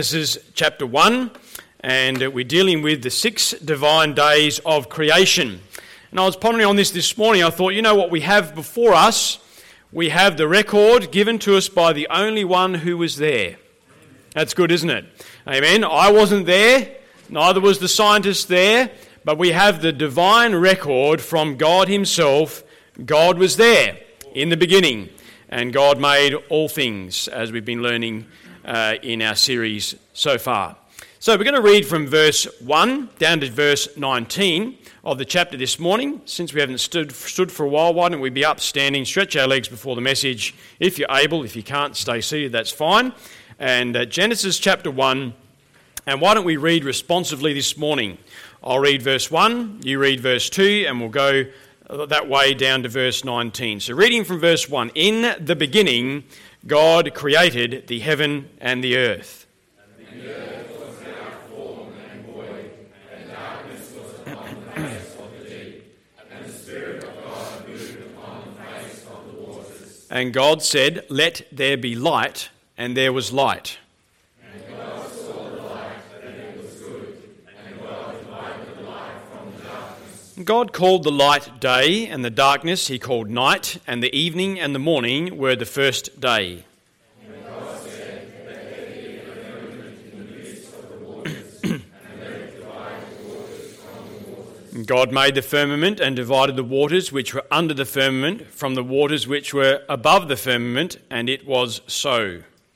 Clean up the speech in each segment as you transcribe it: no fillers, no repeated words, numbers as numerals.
Genesis chapter 1, and we're dealing with the 6 divine days of creation. And I was pondering on this morning. I thought, you know what we have before us? We have the record given to us by the only one who was there. That's good, isn't it? Amen. I wasn't there, neither was the scientist there, but we have the divine record from God himself. God was there in the beginning, and God made all things, as we've been learning in our series so far. So we're going to read from verse 1 down to verse 19 of the chapter this morning. Since we haven't stood for a while, why don't we be up, standing, stretch our legs before the message if you're able. If you can't, stay seated, that's fine. And Genesis chapter 1, and why don't we read responsively this morning? I'll read verse 1, you read verse 2, and we'll go that way down to verse 19. So reading from verse 1, in the beginning God created the heaven and the earth. And the earth was without form and void, and darkness was upon the face of the deep, and the Spirit of God moved upon the face of the waters. And God said, "Let there be light," and there was light. And God saw the light, that it was good, and God divided the light from the darkness. God called the light day, and the darkness he called night, and the evening and the morning were the first day. And God said, "Let there be a firmament in the midst of the waters, and let it divide the waters from the waters." God made the firmament and divided the waters which were under the firmament from the waters which were above the firmament, and it was so.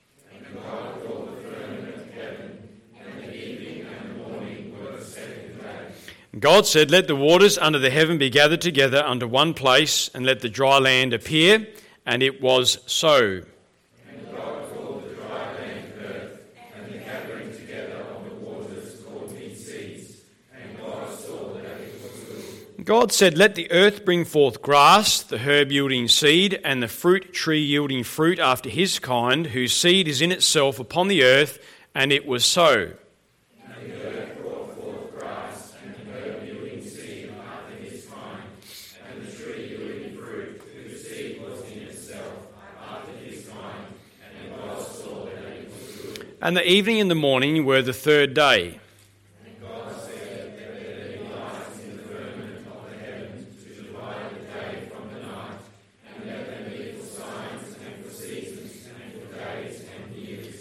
God said, "Let the waters under the heaven be gathered together unto one place, and let the dry land appear," and it was so. And God called the dry land earth, and the gathering together of the waters called he seas, and God saw that it was good. God said, "Let the earth bring forth grass, the herb yielding seed, and the fruit tree yielding fruit after his kind, whose seed is in itself upon the earth," and it was so. And the evening and the morning were the third day. And God said, "Let there be lights in the firmament of the heavens to divide the day from the night, and let them be for signs and for seasons and for days and years.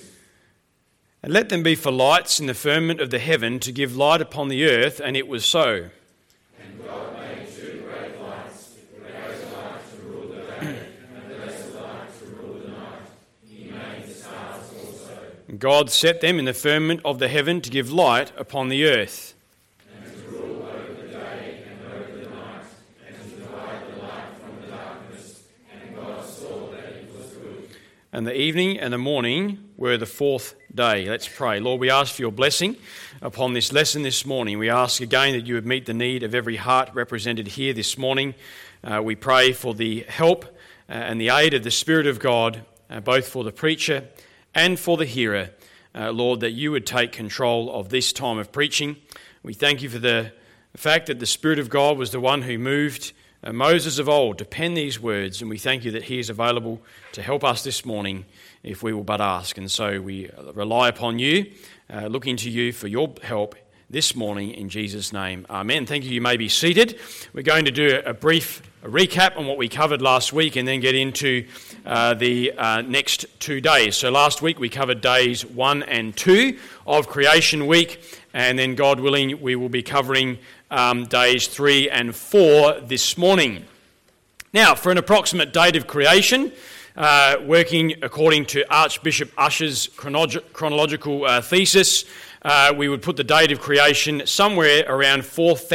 And let them be for lights in the firmament of the heaven to give light upon the earth," and it was so. And God made 2 great lights, the greater light to rule the day, and the lesser light to rule the night. He made the stars also. God set them in the firmament of the heaven to give light upon the earth, and to rule over the day and over the night, and to divide the light from the darkness. And God saw that it was good. And the evening and the morning were the 4th day. Let's pray. Lord, we ask for your blessing upon this lesson this morning. We ask again that you would meet the need of every heart represented here this morning. We pray for the help and the aid of the Spirit of God, both for the preacher and for the hearer, Lord, that you would take control of this time of preaching. We thank you for the fact that the Spirit of God was the one who moved Moses of old to pen these words, and we thank you that he is available to help us this morning if we will but ask. And so we rely upon you, looking to you for your help this morning in Jesus' name. Amen. Thank you. You may be seated. We're going to do a brief recap on what we covered last week and then get into the next 2 days. So last week we covered days 1 and 2 of Creation Week, and then God willing we will be covering days 3 and 4 this morning. Now, for an approximate date of creation, working according to Archbishop Ussher's chronological thesis, we would put the date of creation somewhere around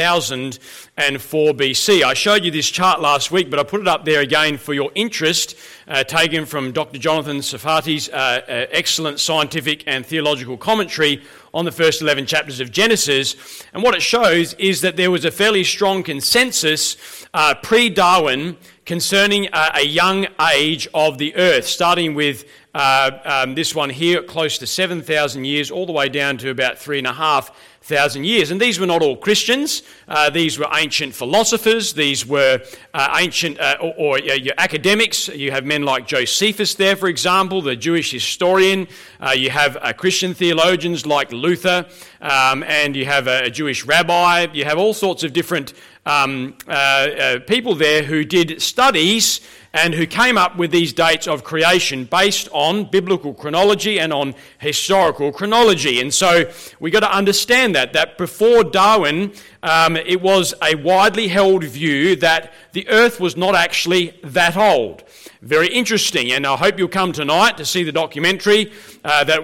4004 BC. I showed you this chart last week, but I put it up there again for your interest, taken from Dr. Jonathan Sarfati's excellent scientific and theological commentary on the first 11 chapters of Genesis. And what it shows is that there was a fairly strong consensus pre-Darwin concerning a young age of the earth, starting with this one here, close to 7,000 years, all the way down to about 3,500 years. And these were not all Christians. These were ancient philosophers. These were ancient your academics. You have men like Josephus there, for example, the Jewish historian. You have Christian theologians like Luther, and you have a Jewish rabbi. You have all sorts of different people there who did studies and who came up with these dates of creation based on biblical chronology and on historical chronology. And so we got to understand that before Darwin, it was a widely held view that the earth was not actually that old. Very interesting, and I hope you'll come tonight to see the documentary that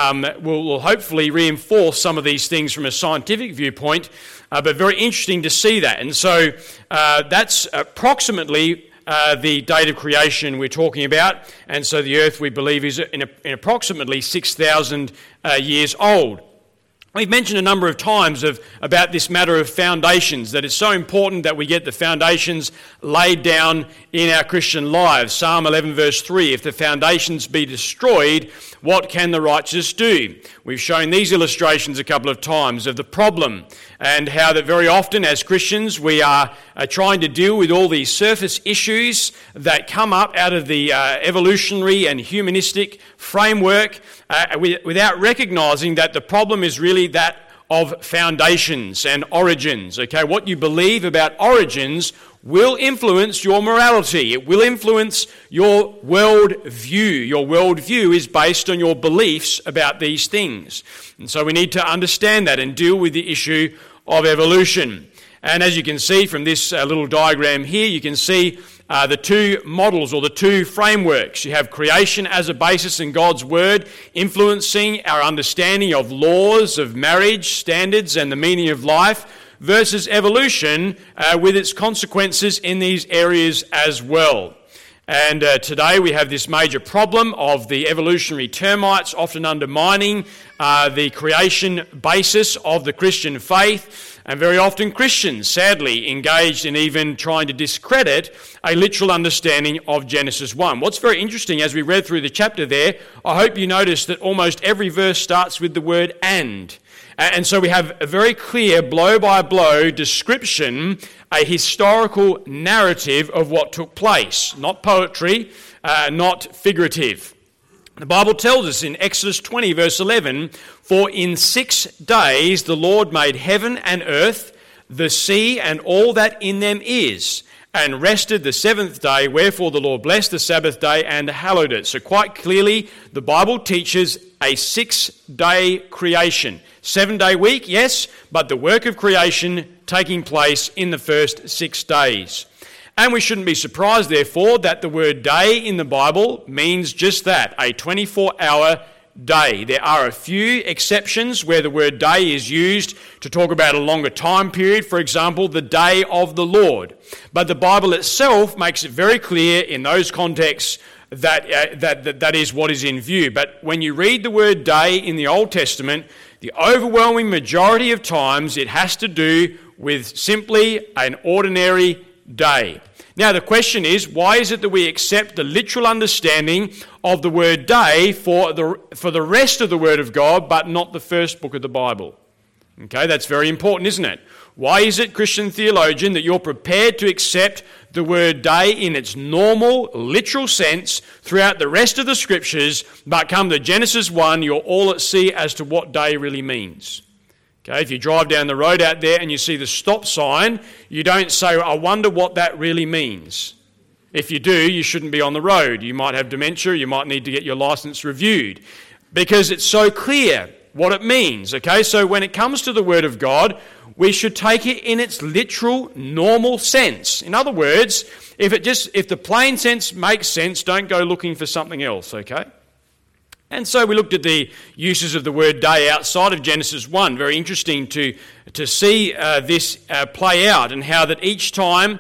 will hopefully reinforce some of these things from a scientific viewpoint, but very interesting to see that. And so that's approximately the date of creation we're talking about, and so the earth, we believe, is in approximately 6,000 years old. We've mentioned a number of times about this matter of foundations, that it's so important that we get the foundations laid down in our Christian lives. Psalm 11 verse 3, if the foundations be destroyed, what can the righteous do? We've shown these illustrations a couple of times of the problem and how that very often as Christians we are trying to deal with all these surface issues that come up out of the evolutionary and humanistic framework without recognising that the problem is really that of foundations and origins. Okay, what you believe about origins will influence your morality. It will influence your world view. Your world view is based on your beliefs about these things. And so we need to understand that and deal with the issue of evolution. And as you can see from this little diagram here, you can see the two models or the two frameworks. You have creation as a basis in God's Word, influencing our understanding of laws, of marriage, standards, and the meaning of life, versus evolution with its consequences in these areas as well. And today we have this major problem of the evolutionary termites often undermining the creation basis of the Christian faith. And very often Christians, sadly, engaged in even trying to discredit a literal understanding of Genesis 1. What's very interesting, as we read through the chapter there, I hope you noticed that almost every verse starts with the word "and." And so we have a very clear blow-by-blow description, a historical narrative of what took place. Not poetry, not figurative. The Bible tells us in Exodus 20 verse 11, "For in 6 days the Lord made heaven and earth, the sea and all that in them is, and rested the 7th day, wherefore the Lord blessed the Sabbath day and hallowed it." So quite clearly the Bible teaches a 6-day creation. 7-day week, yes, but the work of creation taking place in the first 6 days. And we shouldn't be surprised, therefore, that the word day in the Bible means just that, a 24-hour day. There are a few exceptions where the word day is used to talk about a longer time period, for example, the day of the Lord. But the Bible itself makes it very clear in those contexts that is what is in view. But when you read the word day in the Old Testament, the overwhelming majority of times it has to do with simply an ordinary day. Now the question is, why is it that we accept the literal understanding of the word day for the rest of the Word of God, but not the first book of the Bible? Okay, that's very important, isn't it? Why is it, Christian theologian, that you're prepared to accept the word day in its normal, literal sense throughout the rest of the Scriptures, but come to Genesis 1, you're all at sea as to what day really means? Okay, if you drive down the road out there and you see the stop sign, you don't say, "I wonder what that really means." If you do, you shouldn't be on the road. You might have dementia, you might need to get your license reviewed, because it's so clear what it means. Okay, so when it comes to the Word of God, we should take it in its literal, normal sense. In other words, if the plain sense makes sense, don't go looking for something else, okay? And so we looked at the uses of the word day outside of Genesis 1. Very interesting to see this play out, and how that each time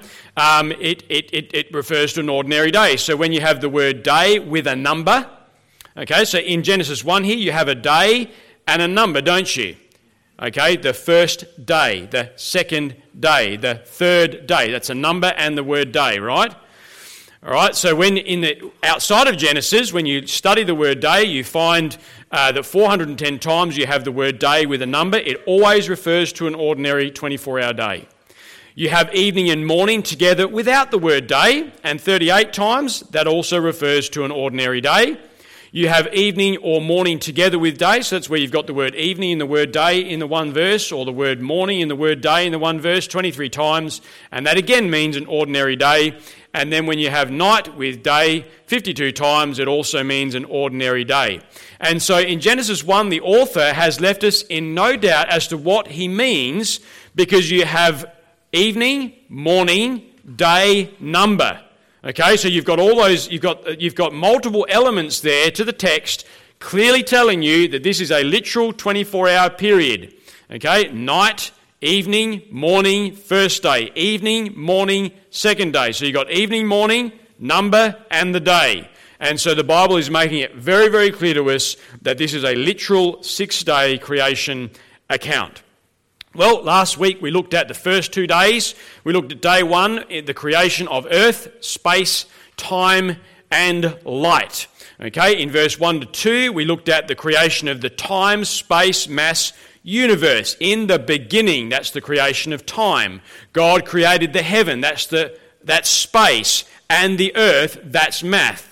it refers to an ordinary day. So when you have the word day with a number, okay, so in Genesis 1 here you have a day and a number, don't you? Okay, the first day, the second day, the third day. That's a number and the word day, right? All right, so when outside of Genesis, when you study the word day, you find that 410 times you have the word day with a number. It always refers to an ordinary 24-hour day. You have evening and morning together without the word day, and 38 times that also refers to an ordinary day. You have evening or morning together with day, so that's where you've got the word evening in the word day in the one verse, or the word morning in the word day in the one verse, 23 times, and that again means an ordinary day. And then when you have night with day, 52 times, it also means an ordinary day. And so in Genesis 1, the author has left us in no doubt as to what he means, because you have evening, morning, day, number. Okay, so you've got all those, you've got multiple elements there to the text, clearly telling you that this is a literal 24-hour period. Okay, night, evening, morning, first day. Evening, morning, second day. So you've got evening, morning, number, and the day. And so the Bible is making it very, very clear to us that this is a literal 6-day creation account. Well, last week we looked at the first 2 days. We looked at day 1, the creation of earth, space, time, and light. Okay, in verse 1 to 2, we looked at the creation of the time, space, mass, universe. In the beginning, that's the creation of time. God created the heaven, that's space, and the earth, that's mass.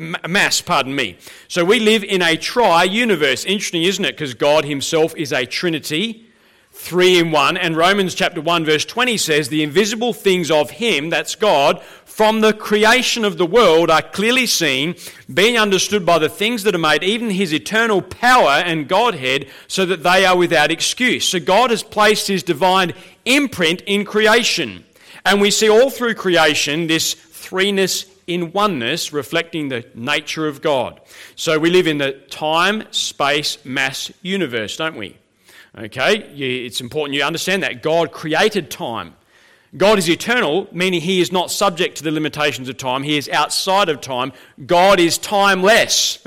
So we live in a tri-universe. Interesting, isn't it? Because God himself is a trinity, 3 in 1, and Romans chapter 1 verse 20 says, the invisible things of him, that's God, from the creation of the world are clearly seen, being understood by the things that are made, even his eternal power and Godhead, so that they are without excuse. So God has placed his divine imprint in creation. And we see all through creation this threeness in oneness, reflecting the nature of God. So we live in the time, space, mass universe, don't we? Okay, it's important you understand that. God created time. God is eternal, meaning he is not subject to the limitations of time. He is outside of time. God is timeless.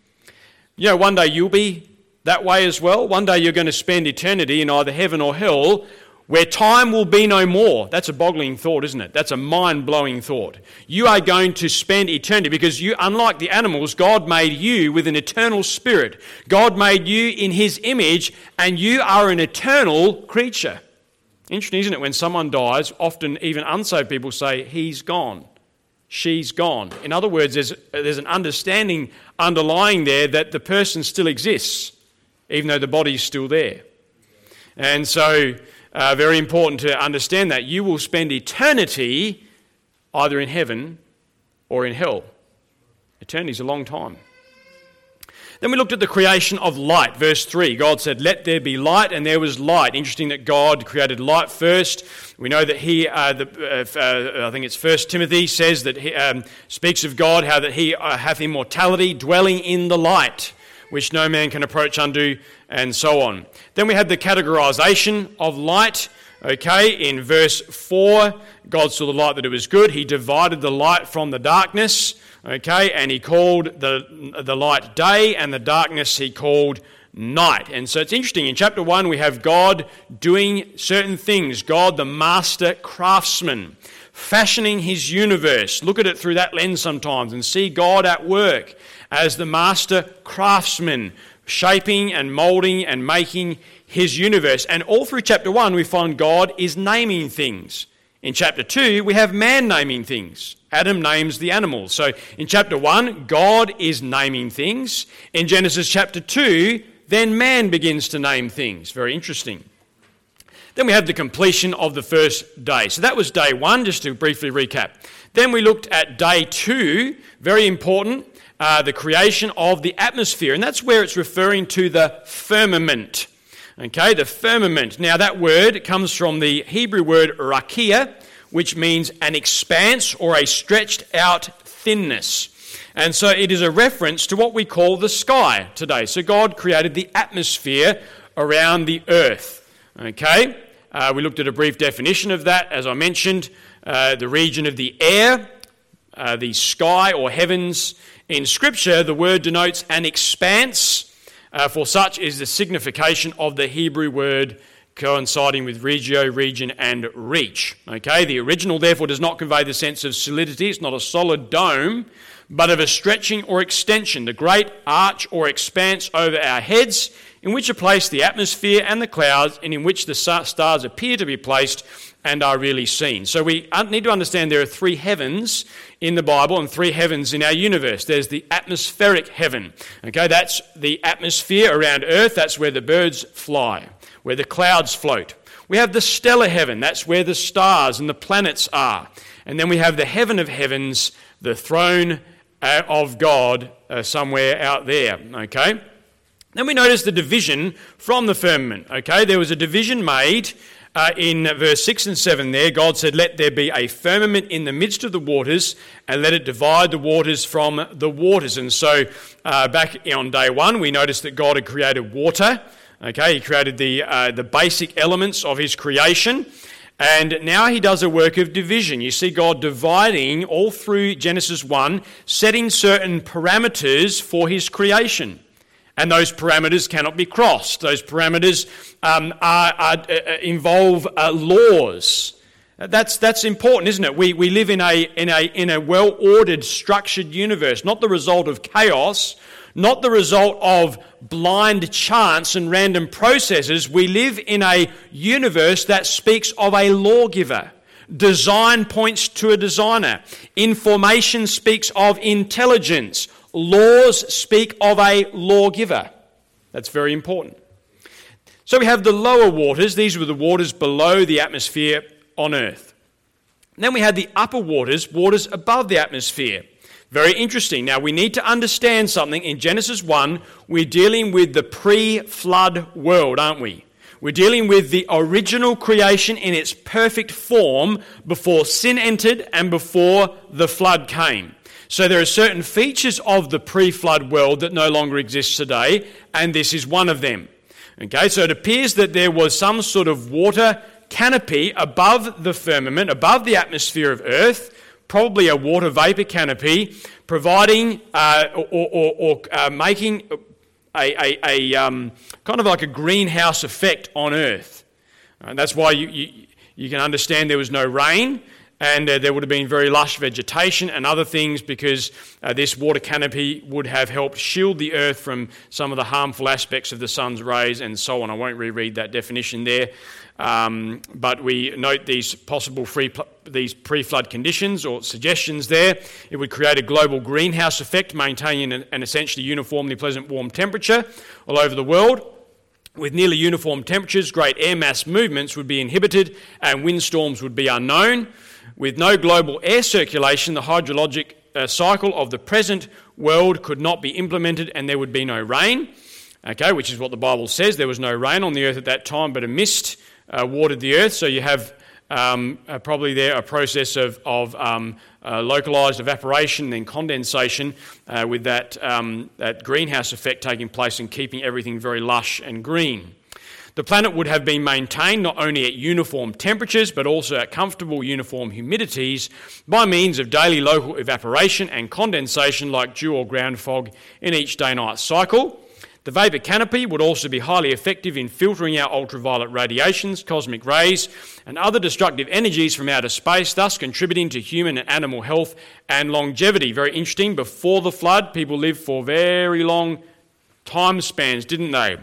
You know, one day you'll be that way as well. One day you're going to spend eternity in either heaven or hell, where time will be no more. That's a boggling thought, isn't it? That's a mind-blowing thought. You are going to spend eternity because you, unlike the animals, God made you with an eternal spirit. God made you in his image, and you are an eternal creature. Interesting, isn't it? When someone dies, often even unsaved people say, he's gone, she's gone. In other words, there's an understanding underlying there that the person still exists, even though the body's still there. And so, very important to understand that. You will spend eternity either in heaven or in hell. Eternity is a long time. Then we looked at the creation of light. Verse 3, God said, let there be light, and there was light. Interesting that God created light first. We know that he, I think it's 1 Timothy, says that he speaks of God, how that he hath immortality, dwelling in the light, which no man can approach unto, and so on. Then we had the categorization of light. Okay, in verse 4, God saw the light that it was good. He divided the light from the darkness. Okay, and he called the light day, and the darkness he called night. And so it's interesting. In chapter 1, we have God doing certain things. God, the master craftsman, fashioning his universe. Look at it through that lens sometimes and see God at work as the master craftsman, shaping and moulding and making his universe. And all through chapter 1, we find God is naming things. In chapter 2, we have man naming things. Adam names the animals. So in chapter 1, God is naming things. In Genesis chapter 2, then man begins to name things. Very interesting. Then we have the completion of the first day. So that was day 1, just to briefly recap. Then we looked at day 2, very important, the creation of the atmosphere. And that's where it's referring to the firmament. Okay, the firmament. Now that word comes from the Hebrew word rakia, which means an expanse or a stretched out thinness. And so it is a reference to what we call the sky today. So God created the atmosphere around the earth. Okay, we looked at a brief definition of that, as I mentioned, the region of the air, the sky or heavens. In Scripture, the word denotes an expanse, for such is the signification of the Hebrew word coinciding with regio, region, and reach. Okay, the original therefore does not convey the sense of solidity. It's not a solid dome, but of a stretching or extension, the great arch or expanse over our heads, in which are placed the atmosphere and the clouds, and in which the stars appear to be placed and are really seen. So we need to understand there are three heavens in the Bible and three heavens in our universe. There's the atmospheric heaven. Okay, that's the atmosphere around Earth. That's where the birds fly, where the clouds float. We have the stellar heaven. That's where the stars and the planets are. And then we have the heaven of heavens, the throne of God somewhere out there. Okay. Then we notice the division from the firmament. Okay, there was a division made in verse 6 and 7 there. God said, "Let there be a firmament in the midst of the waters, and let it divide the waters from the waters." And so back on day one, we noticed that God had created water. Okay, he created the basic elements of his creation. And now he does a work of division. You see God dividing all through Genesis 1, setting certain parameters for his creation. And those parameters cannot be crossed. Those parameters involve laws. That's important, isn't it? We live in a well-ordered, structured universe, not the result of chaos, not the result of blind chance and random processes. We live in a universe that speaks of a lawgiver. Design points to a designer. Information speaks of intelligence. Laws speak of a lawgiver. That's very important. So we have the lower waters. These were the waters below the atmosphere on Earth. And then we had the upper waters, waters above the atmosphere. Very interesting. Now we need to understand something. In Genesis 1, we're dealing with the pre-flood world, aren't we? We're dealing with the original creation in its perfect form before sin entered and before the flood came. So there are certain features of the pre-flood world that no longer exists today, and this is one of them. Okay, so it appears that there was some sort of water canopy above the firmament, above the atmosphere of Earth, probably a water vapor canopy, providing or making a kind of like a greenhouse effect on Earth. And that's why you can understand there was no rain, and there would have been very lush vegetation and other things, because this water canopy would have helped shield the earth from some of the harmful aspects of the sun's rays and so on. I won't reread that definition there, but we note these possible these pre-flood conditions or suggestions there. It would create a global greenhouse effect, maintaining an essentially uniformly pleasant warm temperature all over the world. With nearly uniform temperatures, great air mass movements would be inhibited and windstorms would be unknown. With no global air circulation, the hydrologic cycle of the present world could not be implemented, and there would be no rain, okay, which is what the Bible says. There was no rain on the earth at that time, but a mist watered the earth. So you have probably there a process of localised evaporation and then condensation with that greenhouse effect taking place and keeping everything very lush and green. The planet would have been maintained not only at uniform temperatures but also at comfortable uniform humidities by means of daily local evaporation and condensation like dew or ground fog in each day-night cycle. The vapour canopy would also be highly effective in filtering out ultraviolet radiations, cosmic rays and other destructive energies from outer space, thus contributing to human and animal health and longevity. Very interesting, before the flood people lived for very long time spans, didn't they?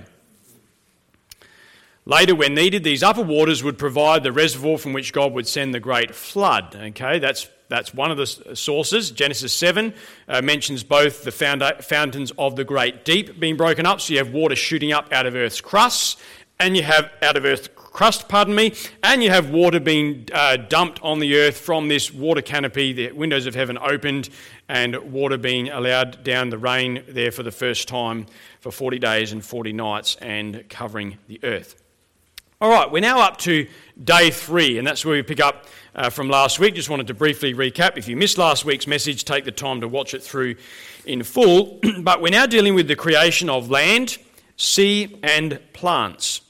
Later, when needed, these upper waters would provide the reservoir from which God would send the great flood. Okay, that's one of the sources. Genesis 7 mentions both the fountains of the great deep being broken up, so you have water shooting up out of Earth's crust, and you have and you have water being dumped on the earth from this water canopy, the windows of heaven opened, and water being allowed down the rain there for the first time for 40 days and 40 nights and covering the earth. All right, we're now up to day 3, and that's where we pick up from last week. Just wanted to briefly recap. If you missed last week's message, take the time to watch it through in full. But we're now dealing with the creation of land, sea, and plants.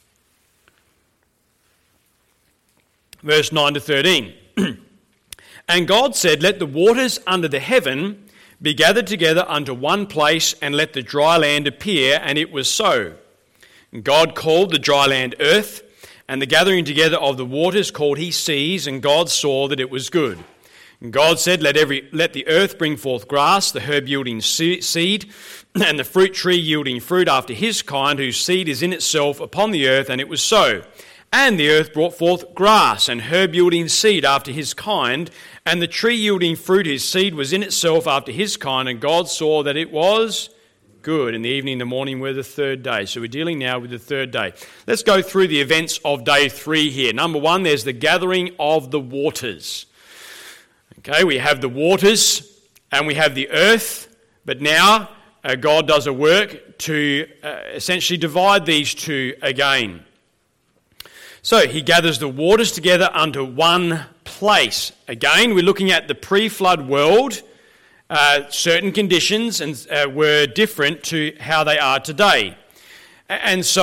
Verse 9 to 13. And God said, "Let the waters under the heaven be gathered together unto one place, and let the dry land appear," and it was so. God called the dry land earth, and the gathering together of the waters called he seas, and God saw that it was good. And God said, let the earth bring forth grass, the herb yielding seed, and the fruit tree yielding fruit after his kind, whose seed is in itself upon the earth, and it was so. And the earth brought forth grass, and herb yielding seed after his kind, and the tree yielding fruit, his seed was in itself after his kind, and God saw that it was good. And the evening and the morning were the third day. So we're dealing now with the third day. Let's go through the events of day 3 here. Number 1, there's the gathering of the waters. Okay, we have the waters and we have the earth, but now God does a work to essentially divide these two again. So he gathers the waters together unto one place. Again, we're looking at the pre-flood world. Certain conditions were different to how they are today. And so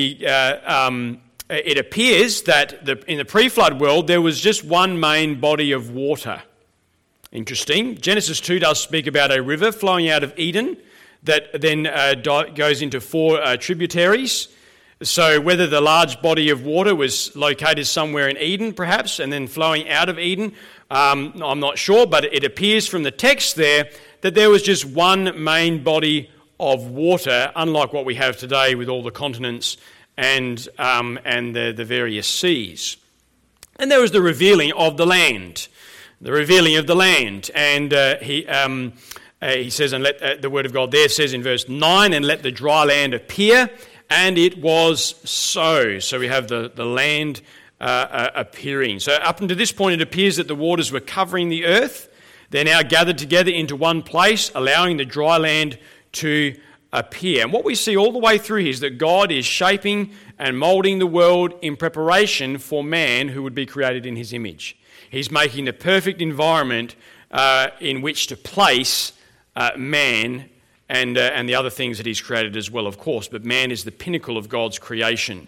it appears that in the pre-flood world there was just one main body of water. Interesting. Genesis 2 does speak about a river flowing out of Eden that then goes into 4 tributaries. So whether the large body of water was located somewhere in Eden perhaps and then flowing out of Eden, I'm not sure, but it appears from the text there that there was just one main body of water, unlike what we have today with all the continents and the various seas. And there was the revealing of the land. The revealing of the land. And he says, and let the word of God there says in verse 9, and let the dry land appear, and it was so. So we have the land appearing. So up until this point, it appears that the waters were covering the earth. They're now gathered together into one place, allowing the dry land to appear. And what we see all the way through here is that God is shaping and moulding the world in preparation for man who would be created in his image. He's making the perfect environment in which to place man and the other things that he's created as well, of course. But man is the pinnacle of God's creation.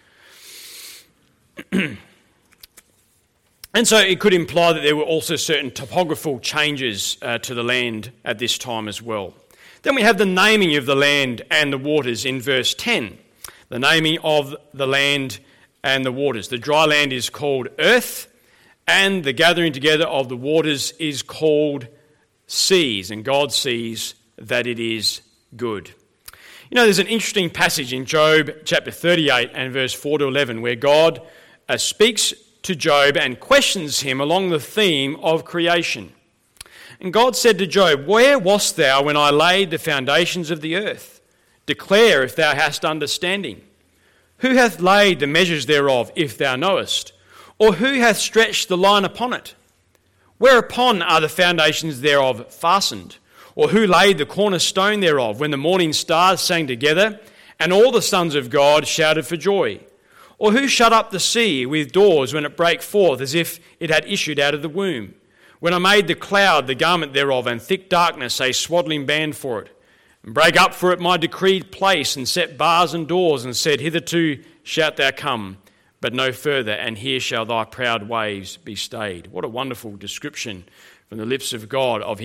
And so it could imply that there were also certain topographical changes to the land at this time as well. Then we have the naming of the land and the waters in verse 10. The naming of the land and the waters. The dry land is called earth, and the gathering together of the waters is called seas, and God sees that it is good. You know, there's an interesting passage in Job chapter 38 and verse 4 to 11 where God speaks to Job and questions him along the theme of creation. And God said to Job, "Where wast thou when I laid the foundations of the earth? Declare if thou hast understanding. Who hath laid the measures thereof, if thou knowest? Or who hath stretched the line upon it? Whereupon are the foundations thereof fastened? Or who laid the cornerstone thereof, when the morning stars sang together, and all the sons of God shouted for joy? Or who shut up the sea with doors when it brake forth, as if it had issued out of the womb? When I made the cloud the garment thereof, and thick darkness a swaddling band for it, and brake up for it my decreed place, and set bars and doors, and said, Hitherto shalt thou come, but no further, and here shall thy proud waves be stayed." What a wonderful description from the lips of God of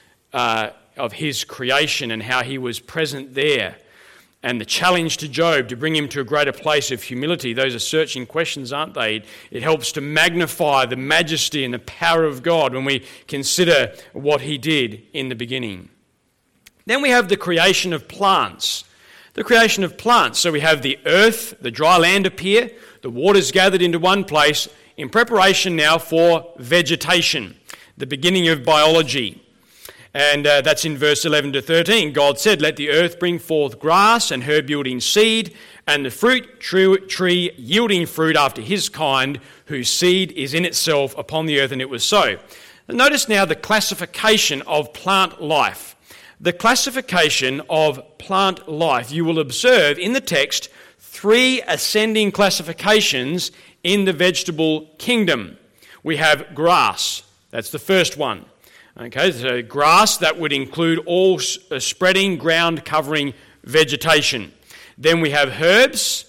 his creation and how he was present there. And the challenge to Job to bring him to a greater place of humility. Those are searching questions, aren't they? It helps to magnify the majesty and the power of God when we consider what he did in the beginning. Then we have the creation of plants. The creation of plants. So we have the earth, the dry land appear, the waters gathered into one place in preparation now for vegetation, the beginning of biology. And that's in verse 11 to 13. God said, "Let the earth bring forth grass and herb yielding seed, and the fruit tree yielding fruit after his kind, whose seed is in itself upon the earth," and it was so. Notice now the classification of plant life. The classification of plant life. You will observe in the text 3 ascending classifications in the vegetable kingdom. We have grass. That's the first one. Okay, so grass, that would include all spreading, ground-covering vegetation. Then we have herbs.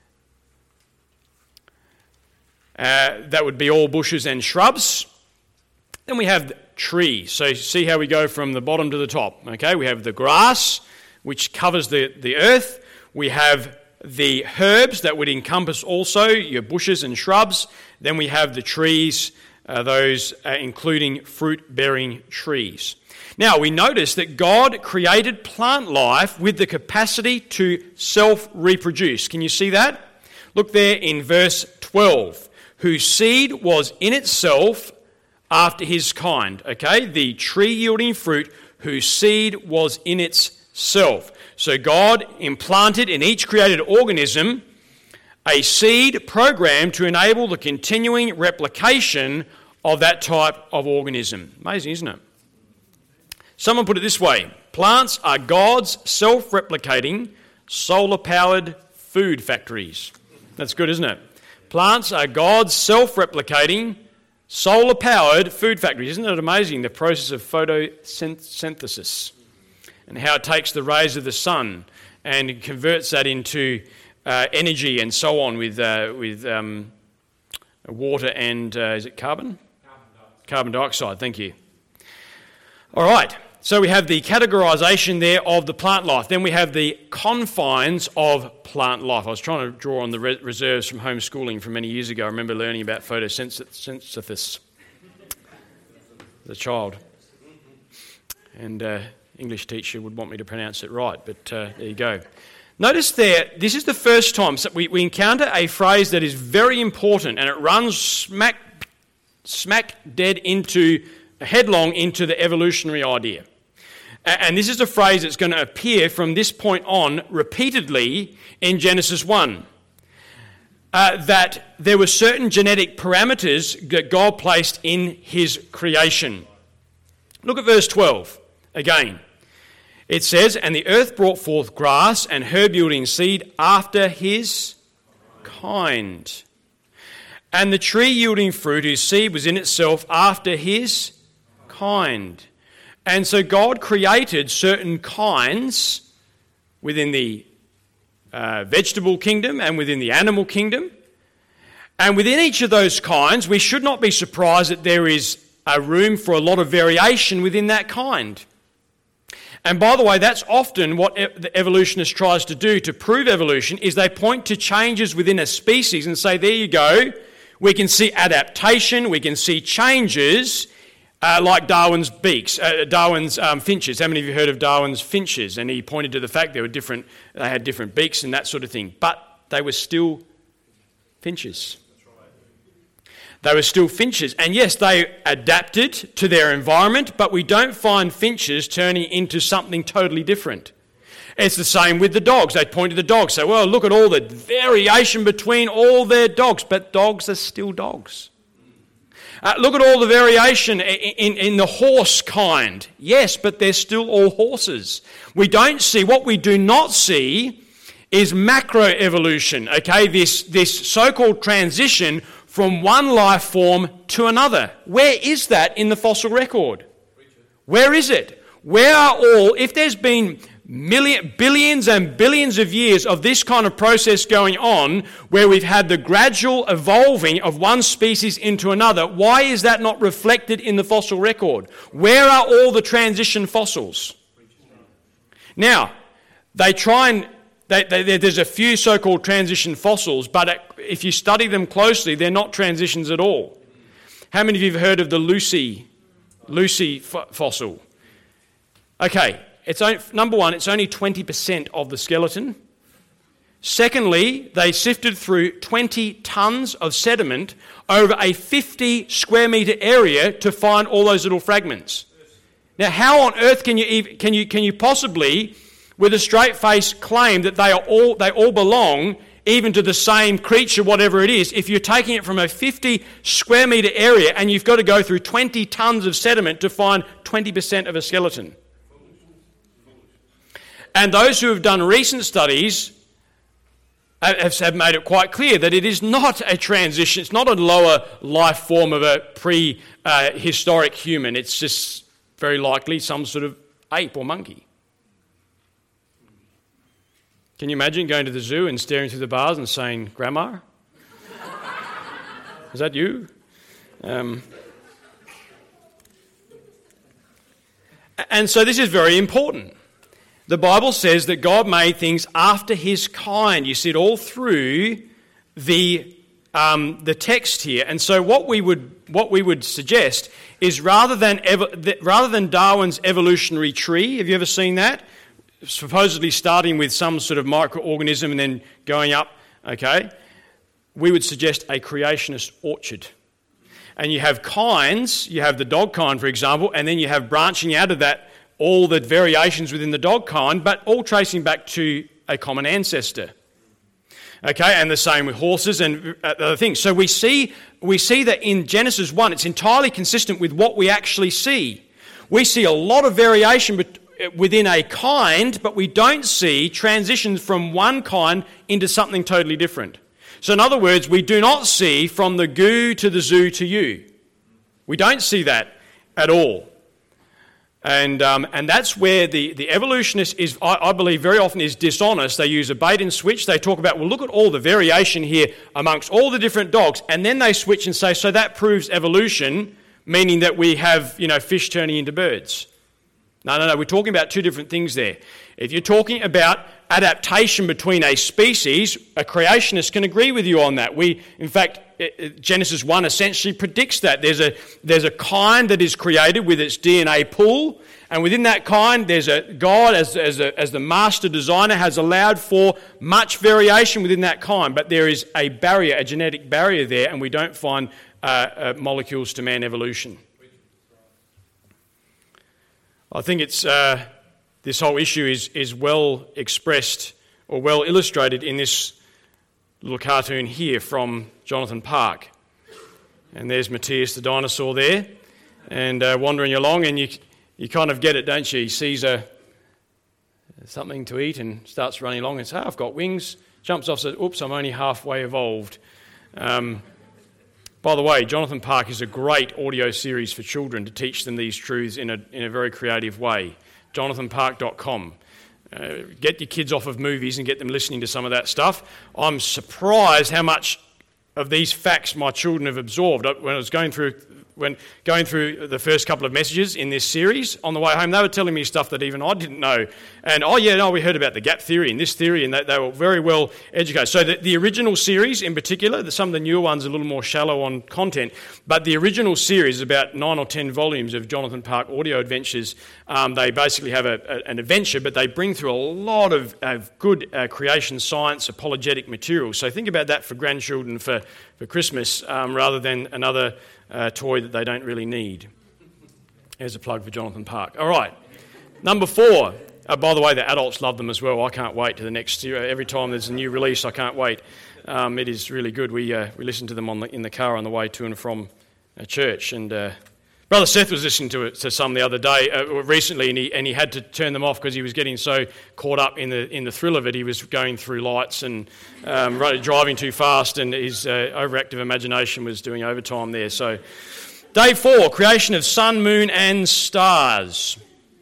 That would be all bushes and shrubs. Then we have trees. So see how we go from the bottom to the top. Okay, we have the grass, which covers the earth. We have the herbs that would encompass also your bushes and shrubs. Then we have the trees, those including fruit-bearing trees. Now, we notice that God created plant life with the capacity to self-reproduce. Can you see that? Look there in verse 12. Whose seed was in itself after his kind. Okay, the tree yielding fruit, whose seed was in itself. So God implanted in each created organism a seed program to enable the continuing replication of that type of organism. Amazing, isn't it? Someone put it this way: plants are God's self-replicating, solar-powered food factories. That's good, isn't it? Plants are God's self-replicating, solar-powered food factories. Isn't it amazing, the process of photosynthesis and how it takes the rays of the sun and converts that into energy and so on with water and, is it carbon? Carbon dioxide, thank you. All right. So we have the categorisation there of the plant life. Then we have the confines of plant life. I was trying to draw on the reserves from homeschooling from many years ago. I remember learning about photosynthesis as a child. And English teacher would want me to pronounce it right, but there you go. Notice there, this is the first time we encounter a phrase that is very important, and it runs smack dead headlong into the evolutionary idea. And this is a phrase that's going to appear from this point on repeatedly in Genesis 1. That there were certain genetic parameters that God placed in his creation. Look at verse 12 again. It says, and the earth brought forth grass and herb-yielding seed after his kind. And the tree yielding fruit whose seed was in itself after his kind. And so God created certain kinds within the vegetable kingdom and within the animal kingdom. And within each of those kinds, we should not be surprised that there is a room for a lot of variation within that kind. And by the way, that's often what the evolutionist tries to do to prove evolution, is they point to changes within a species and say, there you go, we can see adaptation, we can see changes like Darwin's finches. How many of you heard of Darwin's finches? And he pointed to the fact they had different beaks and that sort of thing, but they were still finches. They were still finches. And yes, they adapted to their environment, but we don't find finches turning into something totally different. It's the same with the dogs. They point to the dogs, say, well, look at all the variation between all their dogs, but dogs are still dogs. Look at all the variation in the horse kind. Yes, but they're still all horses. What we do not see is macroevolution, okay? This so-called transition from one life form to another. Where is that in the fossil record? Where is it? Where are if there's been billions and billions of years of this kind of process going on, where we've had the gradual evolving of one species into another, why is that not reflected in the fossil record? Where are all the transition fossils? Now, there's a few so-called transition fossils, but if you study them closely, they're not transitions at all. How many of you have heard of the Lucy fossil? Okay. Number one, it's only 20% of the skeleton. Secondly, they sifted through 20 tons of sediment over a 50 square metre area to find all those little fragments. Now, how on earth can you possibly, with a straight face, claim that they all belong even to the same creature, whatever it is, if you're taking it from a 50 square metre area and you've got to go through 20 tons of sediment to find 20% of a skeleton? And those who have done recent studies have made it quite clear that it is not a transition. It's not a lower life form of a prehistoric human. It's just very likely some sort of ape or monkey. Can you imagine going to the zoo and staring through the bars and saying, "Grandma? Is that you?" And so this is very important. the Bible says that God made things after his kind. You see it all through the text here. And so what we would suggest is rather than Darwin's evolutionary tree, have you ever seen that? Supposedly starting with some sort of microorganism and then going up, okay? We would suggest a creationist orchard. And you have kinds, you have the dog kind, for example, and then you have branching out of that all the variations within the dog kind, but all tracing back to a common ancestor. Okay, and the same with horses and other things. So we see that in Genesis 1, it's entirely consistent with what we actually see. We see a lot of variation within a kind, but we don't see transitions from one kind into something totally different. So in other words, we do not see from the goo to the zoo to you. We don't see that at all. And that's where the evolutionist is, I believe, very often is dishonest. They use a bait and switch. They talk about, well, look at all the variation here amongst all the different dogs. And then they switch and say, so that proves evolution, meaning that we have, fish turning into birds. No, we're talking about two different things there. If you're talking about adaptation between a species, a creationist can agree with you on that. In fact, Genesis 1 essentially predicts that. There's a kind that is created with its DNA pool, and within that kind, there's a God as the master designer has allowed for much variation within that kind, but there is a barrier, a genetic barrier there, and we don't find molecules to man evolution. I think it's this whole issue is well expressed or well illustrated in this little cartoon here from Jonathan Park. And there's Matthias the dinosaur there, and wandering along, and you kind of get it, don't you? He sees something to eat and starts running along and says, I've got wings. Jumps off, says, oops, I'm only halfway evolved. By the way, Jonathan Park is a great audio series for children to teach them these truths in a very creative way. JonathanPark.com. Get your kids off of movies and get them listening to some of that stuff. I'm surprised how much of these facts my children have absorbed. When I was going through the first couple of messages in this series, on the way home, they were telling me stuff that even I didn't know. And, we heard about the gap theory and this theory, and they were very well educated. So the original series in particular, some of the newer ones are a little more shallow on content, but the original series, about 9 or 10 volumes of Jonathan Park audio adventures, they basically have an adventure, but they bring through a lot of good creation science, apologetic material. So think about that for grandchildren for Christmas, rather than another toy that they don't really need. There's a plug for Jonathan Park. All right, number 4. By the way, the adults love them as well. I can't wait to the next year. Every time there's a new release, I can't wait. It is really good. We listen to them in the car on the way to and from church. And Brother Seth was listening to some the other day, recently, and he had to turn them off because he was getting so caught up in the thrill of it. He was going through lights and driving too fast, and his overactive imagination was doing overtime there. So, day 4, creation of sun, moon, and stars.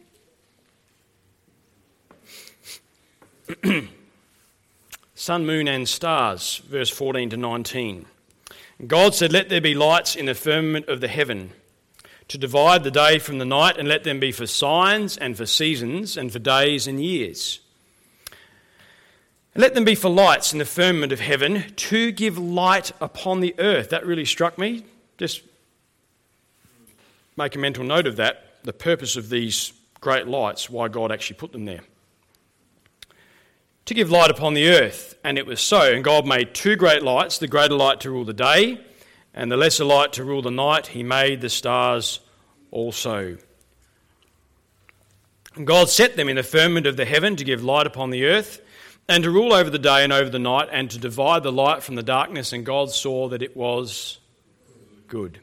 Sun, moon, and stars, verse 14 to 19. God said, "Let there be lights in the firmament of the heaven, to divide the day from the night, and let them be for signs and for seasons and for days and years. And let them be for lights in the firmament of heaven, to give light upon the earth." That really struck me. Just make a mental note of that, the purpose of these great lights, why God actually put them there. To give light upon the earth, and it was so. And God made 2 great lights, the greater light to rule the day, and the lesser light to rule the night. He made the stars also. And God set them in the firmament of the heaven to give light upon the earth, and to rule over the day and over the night, and to divide the light from the darkness. And God saw that it was good.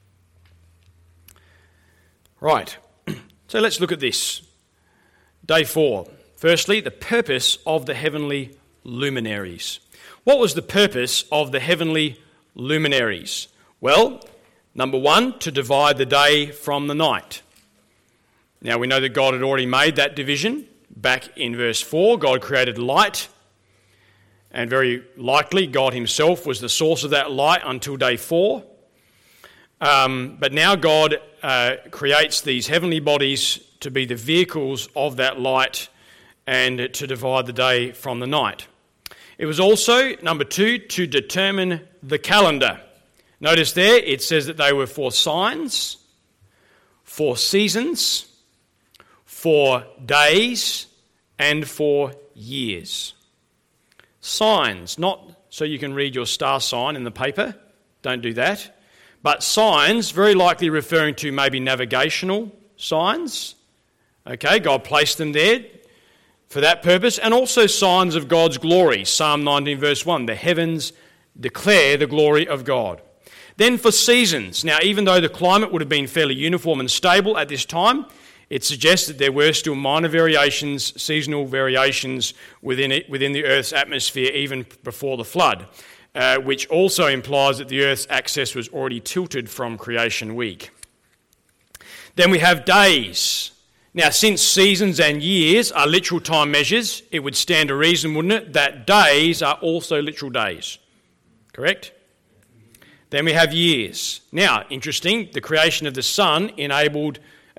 Right, so let's look at this. Day 4. Firstly, the purpose of the heavenly luminaries. What was the purpose of the heavenly luminaries? Well, number 1, to divide the day from the night. Now we know that God had already made that division. Back in verse 4, God created light, and very likely God himself was the source of that light until day 4. But now God creates these heavenly bodies to be the vehicles of that light, and to divide the day from the night. It was also, number 2, to determine the calendar. Notice there it says that they were for signs, for seasons, for days, and for years. Signs, not so you can read your star sign in the paper, don't do that, but signs, very likely referring to maybe navigational signs. Okay, God placed them there for that purpose, and also signs of God's glory. Psalm 19 verse 1, the heavens declare the glory of God. Then for seasons. Now, even though the climate would have been fairly uniform and stable at this time, it suggests that there were still minor variations, seasonal variations within the Earth's atmosphere even before the flood, which also implies that the Earth's axis was already tilted from creation week. Then we have days. Now, since seasons and years are literal time measures, it would stand to reason, wouldn't it, that days are also literal days. Correct? Then we have years. Now, interesting, the creation of the sun enables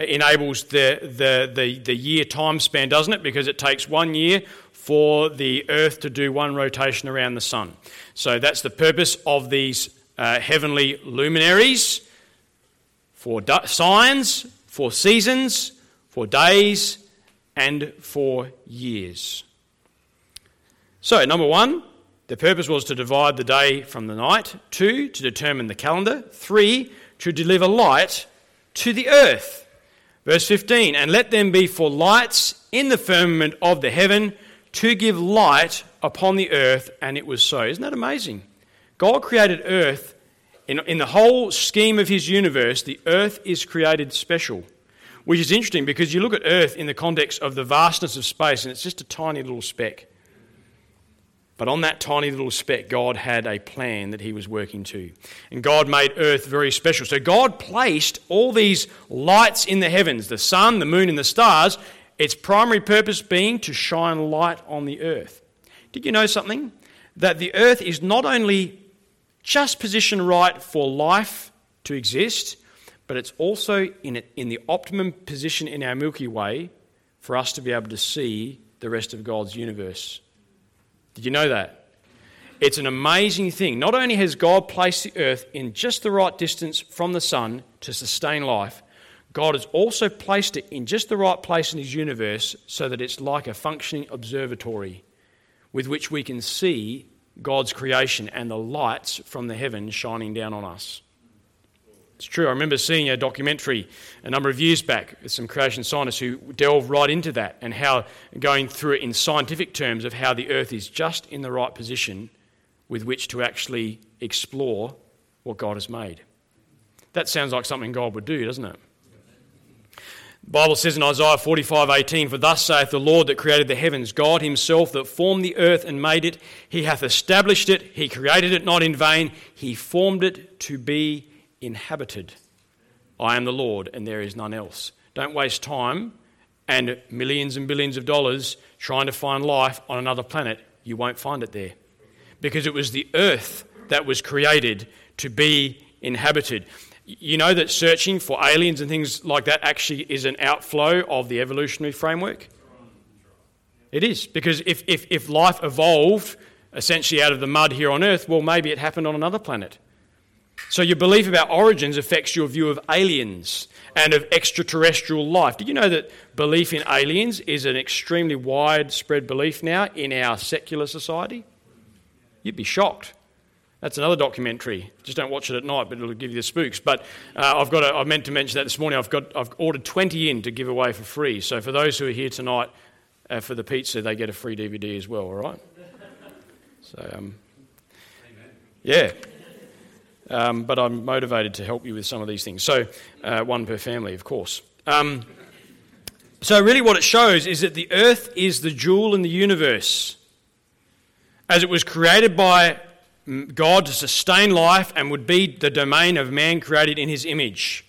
the year time span, doesn't it? Because it takes 1 year for the earth to do one rotation around the sun. So that's the purpose of these heavenly luminaries, for signs, for seasons, for days, and for years. So, number 1, the purpose was to divide the day from the night. 2, to determine the calendar. 3, to deliver light to the earth. Verse 15, and let them be for lights in the firmament of the heaven to give light upon the earth, and it was so. Isn't that amazing? God created earth. In the whole scheme of his universe, the earth is created special, which is interesting because you look at earth in the context of the vastness of space, and it's just a tiny little speck. But on that tiny little speck, God had a plan that he was working to. And God made earth very special. So God placed all these lights in the heavens, the sun, the moon, and the stars, its primary purpose being to shine light on the earth. Did you know something? That the earth is not only just positioned right for life to exist, but it's also in the optimum position in our Milky Way for us to be able to see the rest of God's universe. Did you know that? It's an amazing thing. Not only has God placed the earth in just the right distance from the sun to sustain life, God has also placed it in just the right place in his universe so that it's like a functioning observatory with which we can see God's creation and the lights from the heavens shining down on us. It's true. I remember seeing a documentary a number of years back with some creation scientists who delved right into that and how, going through it in scientific terms, of how the earth is just in the right position with which to actually explore what God has made. That sounds like something God would do, doesn't it? The Bible says in Isaiah 45:18, for thus saith the Lord that created the heavens, God himself that formed the earth and made it. He hath established it. He created it not in vain. He formed it to be inhabited. I am the Lord, and there is none else. Don't waste time and millions and billions of dollars trying to find life on another planet. You won't find it there. Because it was the earth that was created to be inhabited. You know that searching for aliens and things like that actually is an outflow of the evolutionary framework? It is, because if life evolved essentially out of the mud here on Earth, well, maybe it happened on another planet. So your belief about origins affects your view of aliens and of extraterrestrial life. Did you know that belief in aliens is an extremely widespread belief now in our secular society? You'd be shocked. That's another documentary. Just don't watch it at night, but it'll give you the spooks. But I meant to mention that this morning. I've ordered 20 in to give away for free. So for those who are here tonight for the pizza, they get a free DVD as well. All right. So yeah. But I'm motivated to help you with some of these things. So one per family, of course. So really what it shows is that the earth is the jewel in the universe. As it was created by God to sustain life and would be the domain of man created in his image.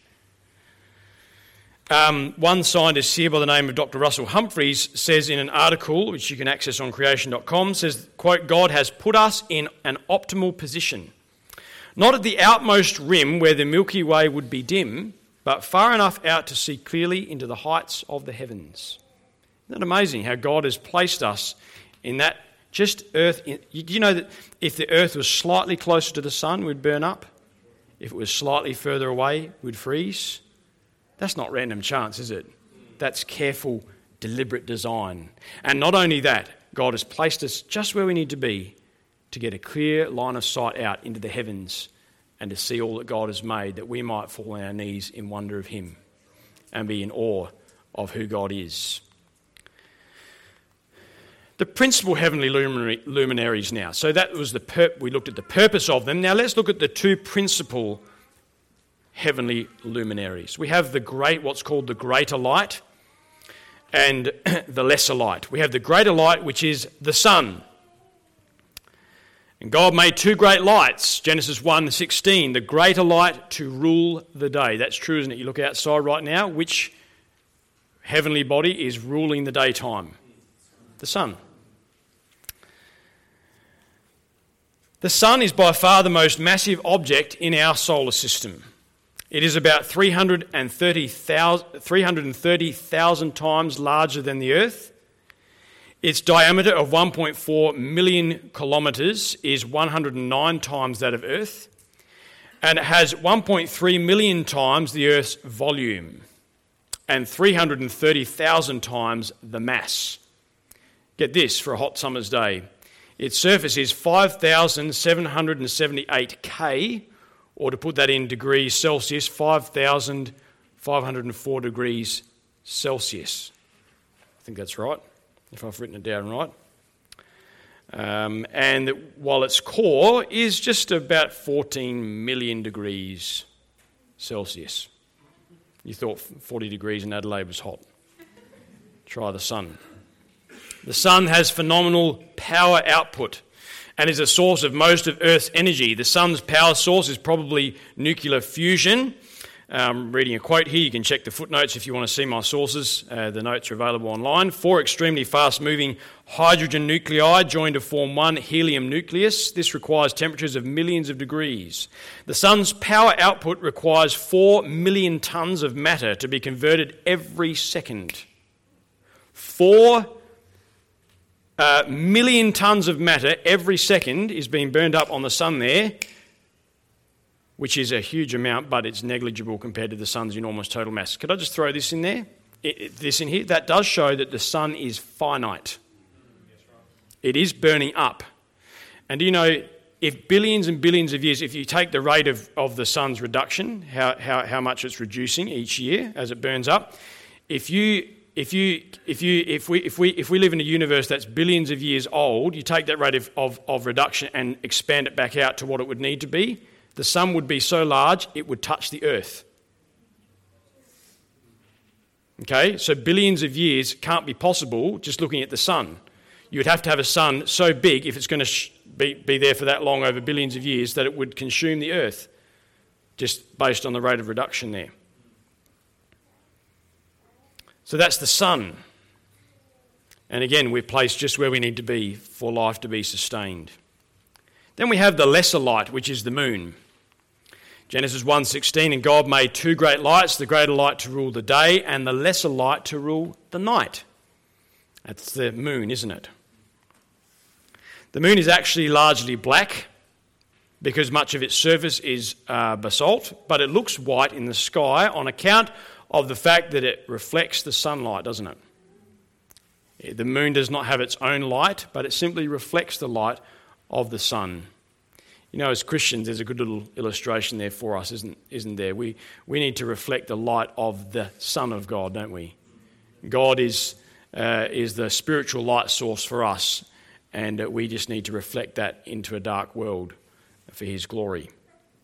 One scientist here by the name of Dr. Russell Humphreys says in an article, which you can access on creation.com, says, quote, God has put us in an optimal position. Not at the outmost rim where the Milky Way would be dim, but far enough out to see clearly into the heights of the heavens. Isn't that amazing how God has placed us in that just earth? Do you know that if the earth was slightly closer to the sun, we'd burn up? If it was slightly further away, we'd freeze? That's not random chance, is it? That's careful, deliberate design. And not only that, God has placed us just where we need to be to get a clear line of sight out into the heavens and to see all that God has made, that we might fall on our knees in wonder of him and be in awe of who God is. The principal heavenly luminaries now. So that was we looked at the purpose of them. Now let's look at the two principal heavenly luminaries. We have what's called the greater light and the lesser light. We have the greater light, which is the sun. And God made two great lights, Genesis 1:16, the greater light to rule the day. That's true, isn't it? You look outside right now, which heavenly body is ruling the daytime? The sun. The sun is by far the most massive object in our solar system. It is about 330,000 times larger than the Earth. Its diameter of 1.4 million kilometres is 109 times that of Earth, and it has 1.3 million times the Earth's volume and 330,000 times the mass. Get this, for a hot summer's day. Its surface is 5,778 K, or to put that in degrees Celsius, 5,504 degrees Celsius. I think that's right, if I've written it down right. And while its core is just about 14 million degrees Celsius. You thought 40 degrees in Adelaide was hot. Try the sun. The sun has phenomenal power output and is a source of most of Earth's energy. The sun's power source is probably nuclear fusion. Reading a quote here, you can check the footnotes if you want to see my sources. The notes are available online. 4 extremely fast-moving hydrogen nuclei join to form one helium nucleus. This requires temperatures of millions of degrees. The sun's power output requires 4 million tonnes of matter to be converted every second. 4 million tonnes of matter every second is being burned up on the sun there, which is a huge amount, but it's negligible compared to the sun's enormous total mass. Could I just throw this in there? This in here? That does show that the sun is finite. It is burning up. And do you know, if billions and billions of years, if you take the rate of the sun's reduction, how much it's reducing each year as it burns up, if we live in a universe that's billions of years old, you take that rate of reduction and expand it back out to what it would need to be, the sun would be so large it would touch the earth. Okay, so billions of years can't be possible just looking at the sun. You would have to have a sun so big, if it's going to be there for that long, over billions of years, that it would consume the earth, just based on the rate of reduction there. So that's the sun. And again, we're placed just where we need to be for life to be sustained. Then we have the lesser light, which is the moon. Genesis 1:16, and God made two great lights, the greater light to rule the day and the lesser light to rule the night. That's the moon, isn't it? The moon is actually largely black because much of its surface is basalt, but it looks white in the sky on account of the fact that it reflects the sunlight, doesn't it? The moon does not have its own light, but it simply reflects the light of the sun. You know, as Christians, there's a good little illustration there for us, isn't there? We need to reflect the light of the Son of God, don't we? God is the spiritual light source for us, and we just need to reflect that into a dark world for His glory.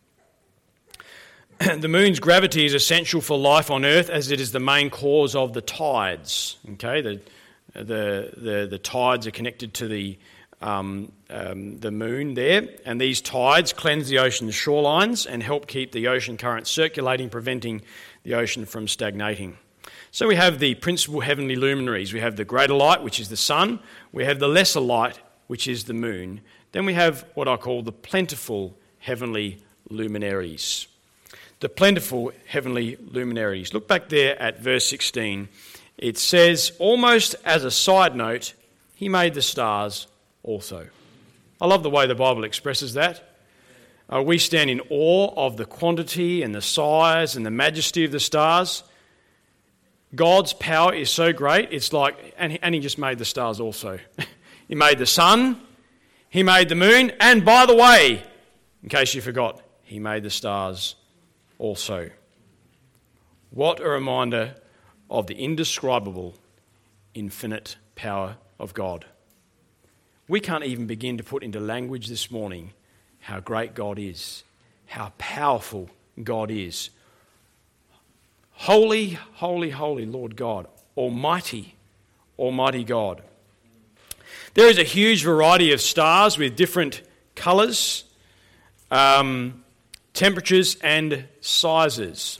The moon's gravity is essential for life on Earth, as it is the main cause of the tides. Okay, the tides are connected to the moon there, and these tides cleanse the ocean's shorelines and help keep the ocean current circulating, preventing the ocean from stagnating. So we have the principal heavenly luminaries. We have the greater light, which is the sun. We have the lesser light, which is the moon. Then we have what I call the plentiful heavenly luminaries. The plentiful heavenly luminaries. Look back there at verse 16. it says, almost as a side note, he made the stars also. I love the way the Bible expresses that. We stand in awe of the quantity and the size and the majesty of the stars. God's power is so great, it's like, and he just made the stars also. He made the sun, he made the moon, and by the way, in case you forgot, he made the stars also. What a reminder of the indescribable, infinite power of God. We can't even begin to put into language this morning how great God is, how powerful God is. Holy, holy, holy Lord God, almighty, almighty God. There is a huge variety of stars with different colours, temperatures and sizes.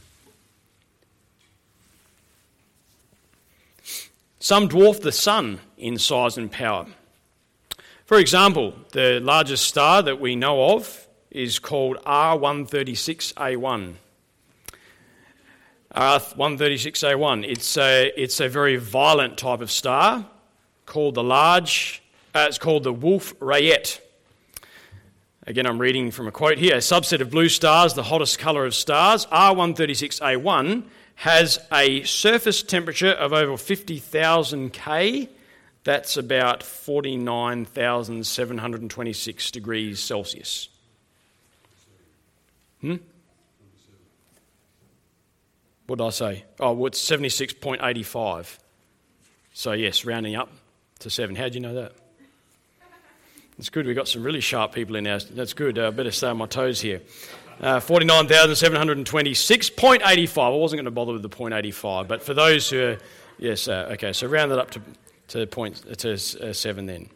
Some dwarf the sun in size and power. For example, the largest star that we know of is called R136A1. R136A1. It's a very violent type of star called it's called the Wolf-Rayet. Again, I'm reading from a quote here. A subset of blue stars, the hottest colour of stars, R136A1 has a surface temperature of over 50,000 K. That's about 49,726 degrees Celsius. What did I say? Oh, well, it's 76.85. So yes, rounding up to 7. How'd you know that? It's good. We've got some really sharp people in there. That's good. I better stay on my toes here. 49,726.85. I wasn't going to bother with the 0.85, but for those who are, yes, okay, so round that up to 7 then.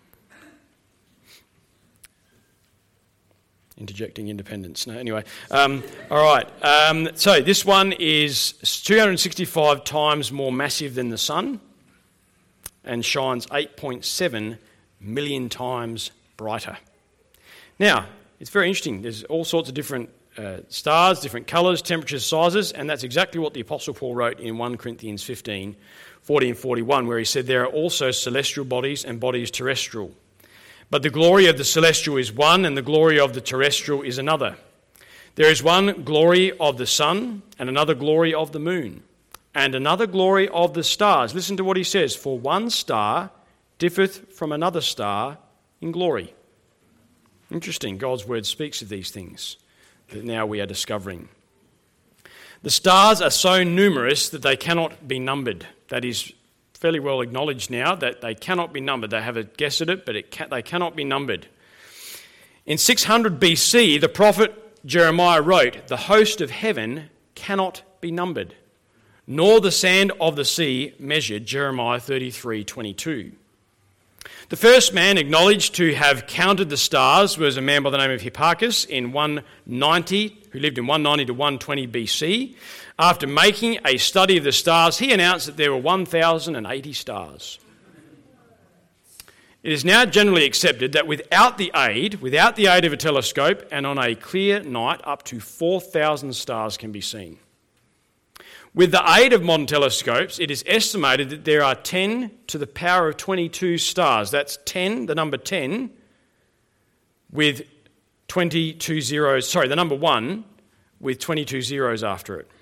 Interjecting independence. No, anyway. All right. So this one is 265 times more massive than the sun and shines 8.7 million times brighter. Now, it's very interesting. There's all sorts of different stars, different colours, temperatures, sizes, and that's exactly what the Apostle Paul wrote in 1 Corinthians 15, 40 and 41, where he said there are also celestial bodies and bodies terrestrial. But the glory of the celestial is one, and the glory of the terrestrial is another. There is one glory of the sun, and another glory of the moon, and another glory of the stars. Listen to what he says. For one star differeth from another star in glory. Interesting. God's word speaks of these things that now we are discovering. The stars are so numerous that they cannot be numbered. That is fairly well acknowledged now, that they cannot be numbered. They have a guess at it, but they cannot be numbered. In 600 BC, the prophet Jeremiah wrote, "The host of heaven cannot be numbered, nor the sand of the sea measured," Jeremiah 33:22. The first man acknowledged to have counted the stars was a man by the name of Hipparchus in 190, who lived in 190 to 120 BC. After making a study of the stars, he announced that there were 1,080 stars. It is now generally accepted that without the aid of a telescope and on a clear night, up to 4,000 stars can be seen. With the aid of modern telescopes, it is estimated that there are 10 to the power of 22 stars. That's 10, the number 10, with 22 zeros. Sorry, the number 1 with 22 zeros after it.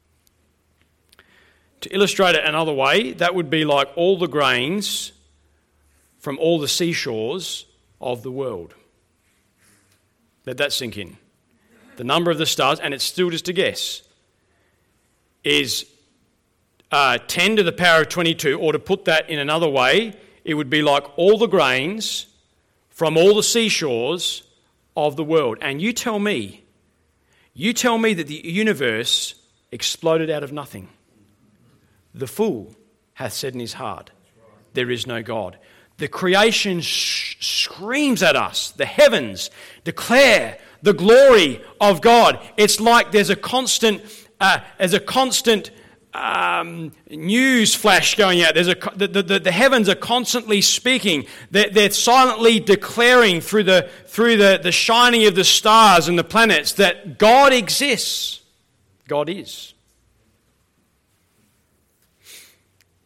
To illustrate it another way, that would be like all the grains from all the seashores of the world. Let that sink in. The number of the stars, and it's still just a guess, is 10 to the power of 22, or to put that in another way, it would be like all the grains from all the seashores of the world. And you tell me that the universe exploded out of nothing. The fool hath said in his heart, there is no God. The creation screams at us. The heavens declare the glory of God. It's like there's a constant news flash going out. The heavens are constantly speaking. They're silently declaring through the shining of the stars and the planets that God exists. God is.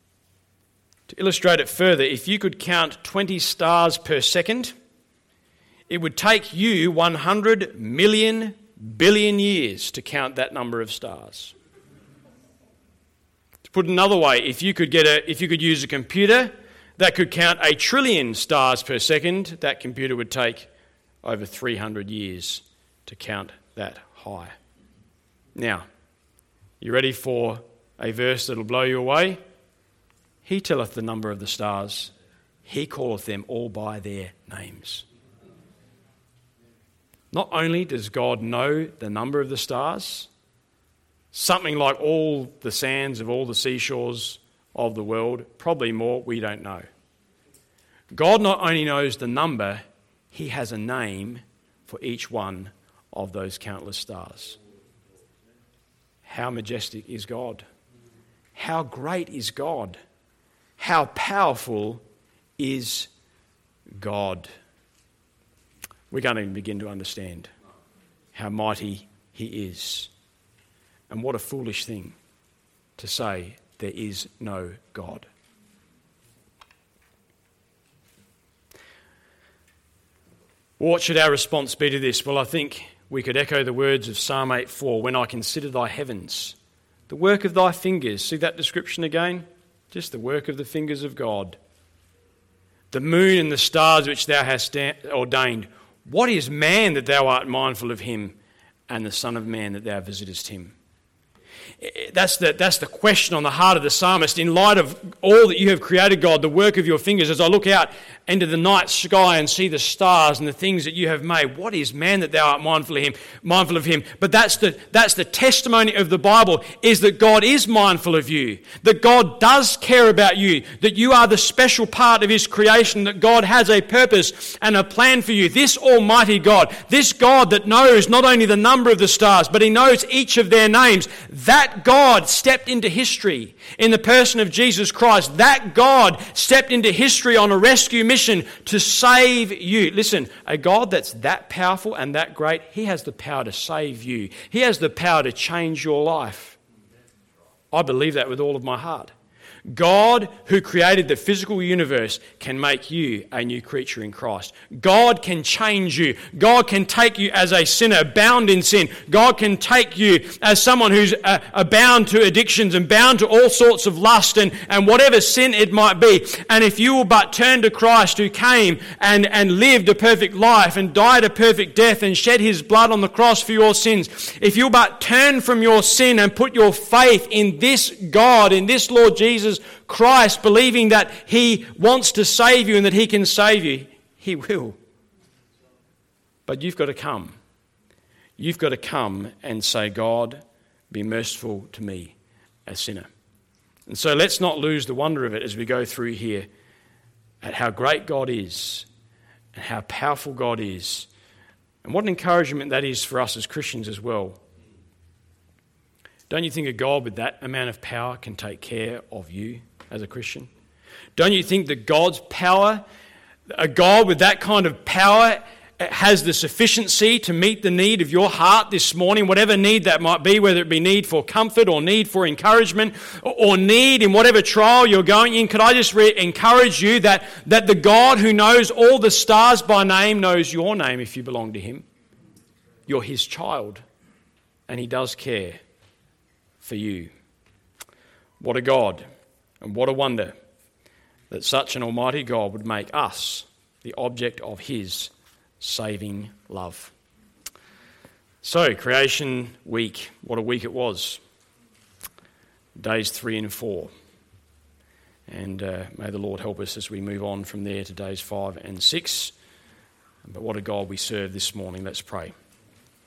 To illustrate it further, if you could count 20 stars per second, it would take you 100 million billion years to count that number of stars. To put it another way, if you could use a computer that could count 1 trillion stars per second, that computer would take over 300 years to count that high. Now, you ready for a verse that'll blow you away? He telleth the number of the stars. He calleth them all by their names. Not only does God know the number of the stars, something like all the sands of all the seashores of the world, probably more, we don't know. God not only knows the number, he has a name for each one of those countless stars. How majestic is God? How great is God? How powerful is God? We're going to begin to understand how mighty he is. And what a foolish thing to say there is no God. What should our response be to this? Well, I think we could echo the words of Psalm 8:4, when I consider thy heavens, the work of thy fingers. See that description again? Just the work of the fingers of God. The moon and the stars which thou hast ordained. What is man that thou art mindful of him, and the Son of Man that thou visitest him? That's the question on the heart of the psalmist. In light of all that you have created, God, the work of your fingers, as I look out into the night sky and see the stars and the things that you have made, what is man that thou art mindful of him? But that's the testimony of the Bible, is that God is mindful of you, that God does care about you, that you are the special part of his creation, that God has a purpose and a plan for you. This almighty God, this God that knows not only the number of the stars, but he knows each of their names, that God stepped into history in the person of Jesus Christ. That God stepped into history on a rescue mission to save you. Listen, a God that's that powerful and that great, he has the power to save you. He has the power to change your life. I believe that with all of my heart. God, who created the physical universe, can make you a new creature in Christ. God can change you. God can take you as a sinner bound in sin. God can take you as someone who's bound to addictions and bound to all sorts of lust and whatever sin it might be. And if you will but turn to Christ, who came and lived a perfect life and died a perfect death and shed his blood on the cross for your sins, if you but turn from your sin and put your faith in this God, in this Lord Jesus Christ, believing that he wants to save you and that he can save you, he will. But you've got to come. You've got to come and say, God, be merciful to me, a sinner. And so let's not lose the wonder of it as we go through here at how great God is and how powerful God is. And what an encouragement that is for us as Christians as well. Don't you think a God with that amount of power can take care of you as a Christian? Don't you think that God's power, a God with that kind of power, has the sufficiency to meet the need of your heart this morning, whatever need that might be, whether it be need for comfort or need for encouragement or need in whatever trial you're going in? Could I just encourage you that the God who knows all the stars by name knows your name if you belong to him. You're his child, and he does care for you. What a God, and what a wonder that such an almighty God would make us the object of his saving love. So, creation week, what a week it was. Days 3 and 4. And may the Lord help us as we move on from there to days 5 and 6. But what a God we serve this morning. Let's pray.